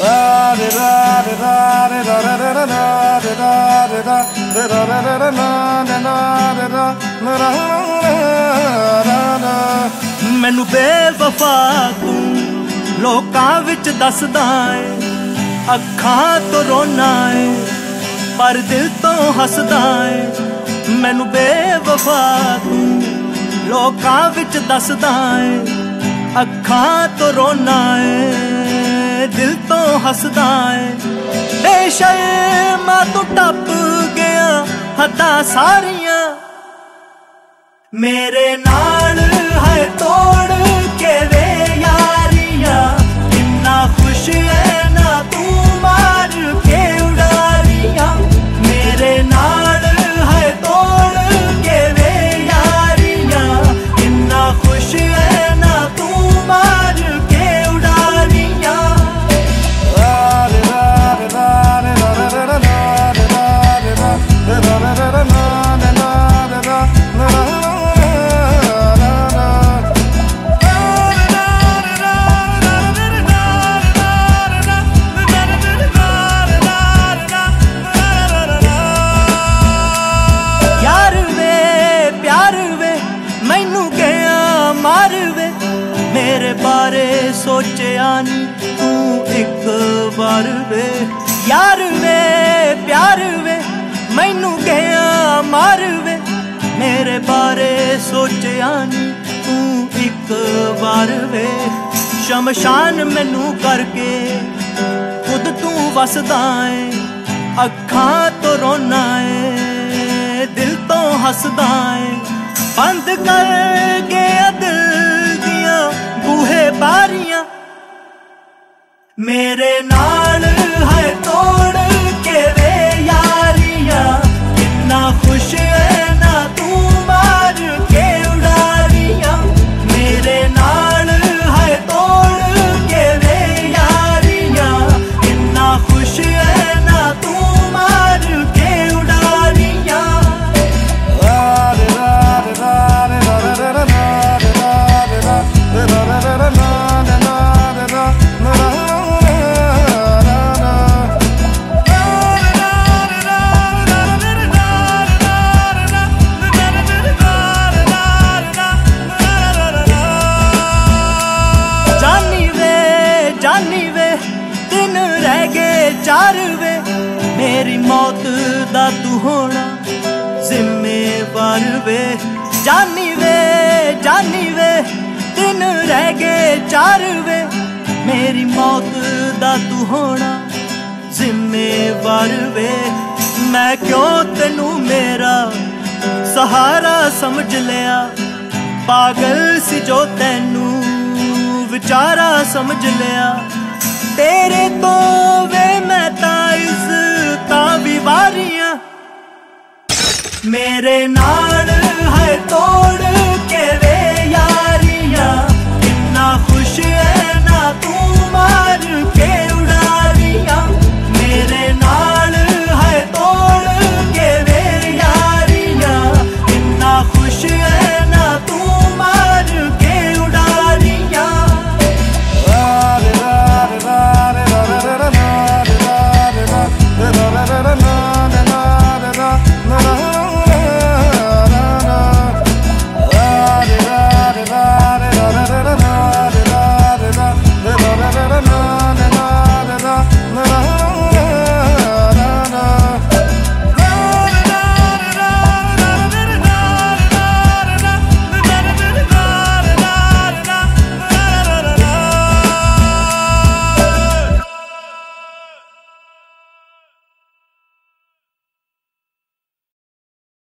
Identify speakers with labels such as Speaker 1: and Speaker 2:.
Speaker 1: मैनू बेवफा तू लोकां विच दसदा है, अखां तो रोना है पर दिल तो हसदा है। मैनू बेवफा तू लोकां विच दसदा है, अखां तो रोना है दिल तो हसदा है। बेशर्मा तू टप गया हद्दां सारियां, मेरे नाल है तोड़ के वे यारियां। कितना खुश है ना तू मार के उड़ारियां, मेरे नाल है तोड़ के वे यारियां। कितना खुश है ना तू मार के उड़ारियां। मेरे बारे सोचिया नी तू एक बार वे, यार वे प्यार वे मैनू गया मार वे। मेरे बारे सोचिया नी तू एक बार वे, शमशान मैनू करके खुद तू वसदा है। अखां तो रोना है दिल तो हसदा है, बंद कर गया दिल दियां बूहे बारियां। मेरे नाल है तोड़ के वे यारियां। कितना खुश है ना तू मार के उड़ारियां, मेरे नाल है तोड़ के वे यारियां। कितना खुश है ना तू मार के उड़ारियां। जानी वे दिन रह गए चार वे, मेरी मौत दा तू होना जिम्मेवार वे। जानी वे दिन रह गए चार वे, मेरी मौत दा तू होना जिम्मेवार वे। मैं क्यों तेनू मेरा सहारा समझ लिया, पागल सी जो तेनू विचारा समझ लिया। तेरे तो वे मैं इज्जता भी वारियां, मेरे नाल है तोड़ के वे यारियां।